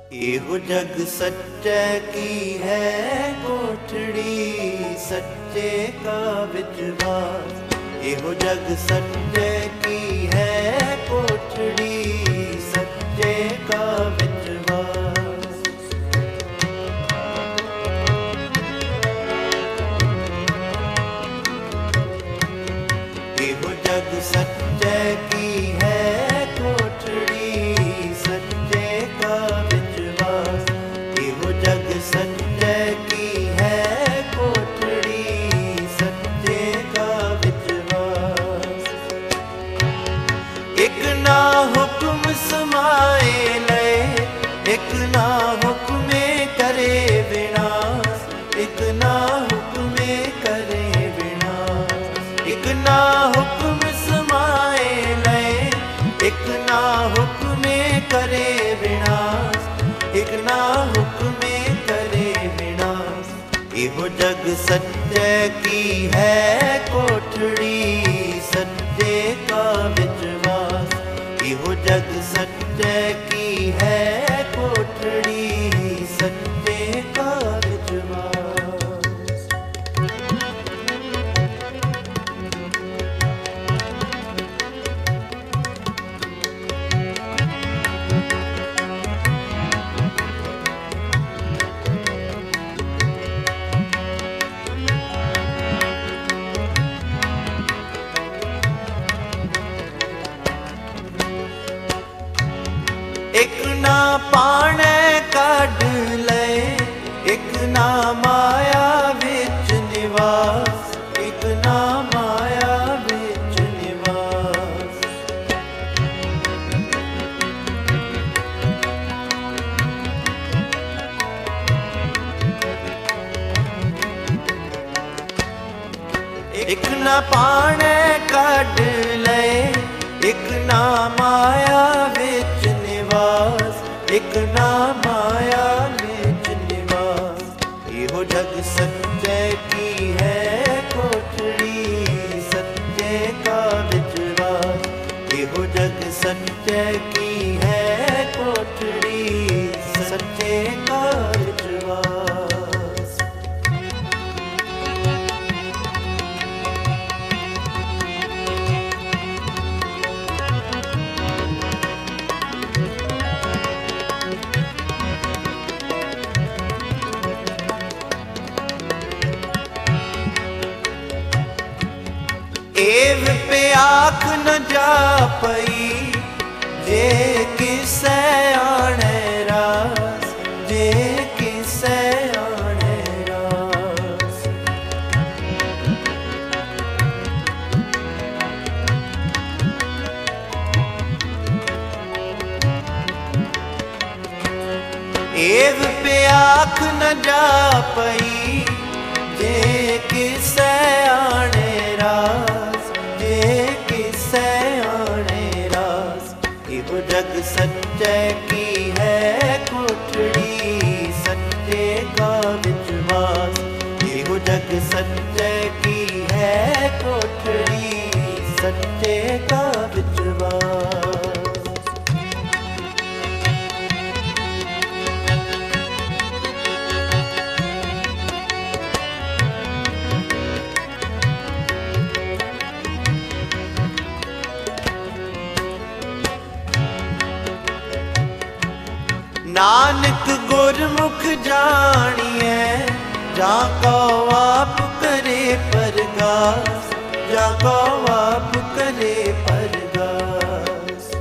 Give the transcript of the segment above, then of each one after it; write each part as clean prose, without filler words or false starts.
एहो जग सच्चे की है कोठड़ी, सच्चे का विश्वास। एहो जग सच्चे की है कोठड़ी, सच्चे का विश्वास। एहो जग सच्चे की है कोठड़ी, सच्चे का विश्वास। एहो जग सच्चे की है कोठड़ी, सच्चे का विश्वास। एक ना हुक्म समाए लय, एक ना हुक्मे करे विनाश। एक ना हुक्मे करे विनाश, एक ना हुक्म समाए लय, एक ना हुक्मे करे विनाश। एक ना हुक्मे करे विनाश। एहो जग सच्चे की है कोठड़ी, सच्चे का विश्वास। एहो जग सच्चे की है कोठड़ी, सच्चे का विश्वास। एक ना पाने काढ़ ले, एक ना माया विच निवास। एक ना माया विच निवास। एक ना पाने काढ़ ले, एक ना माया विच निवास। एक ना माया विच निवास। एहो जग सच्चे की है कोठड़ी, सच्चे का विश्वास। एहो जग सच्चे की है कोठड़ी, सच्चे का विश्वास। एव पे आख न जा पई, जे किसे आने रास। जे किसे आने रास। एव पे आख न जा पई, जे किसे आने रास। जे किसे आने रास। एहो जग सच्चे की है कोठड़ी, सच्चे का विश्वास। एहो जग सच्चे की है कोठड़ी, सच्चे का विश्वास। नानक गुरमुख जानिए, जाको आप करे परगास। जाको आप करे परगास।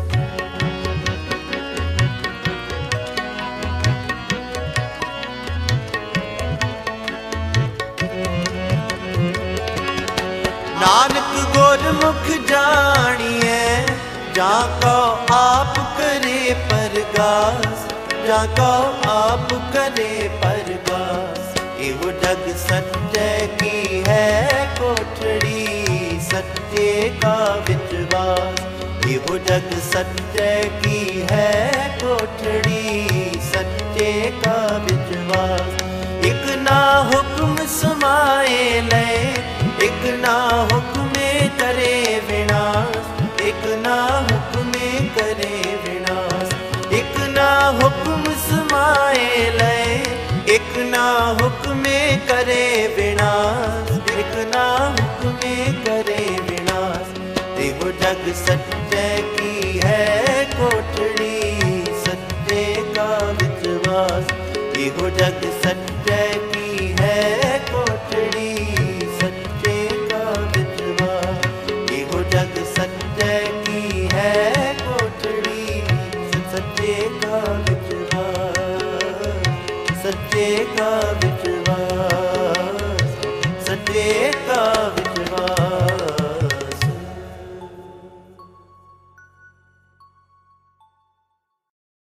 नानक गुरमुख जानिए, जाको आप करे परगास। जाको आप करे परगास। एहो जग सच्चे की है कोठड़ी, सच्चे का विश्वास। एहो जग सच्चे की है कोठड़ी, सच्चे का विश्वास। एक ना हुक्म समाए ले, एक ना हुक्मे करे विनाश। एक ना हुक्मे करे विनाश। एक ना हुक्म समा करे विनाश। एहो जग सच्चे की है कोठड़ी, सच्चे का विश्वास। एहो जग सच्चे की है कोठड़ी, सच्चे का विश्वास। एहो जग सच्चे की है कोठड़ी, सच्चे का विश्वास, सच्चे का विश्वास।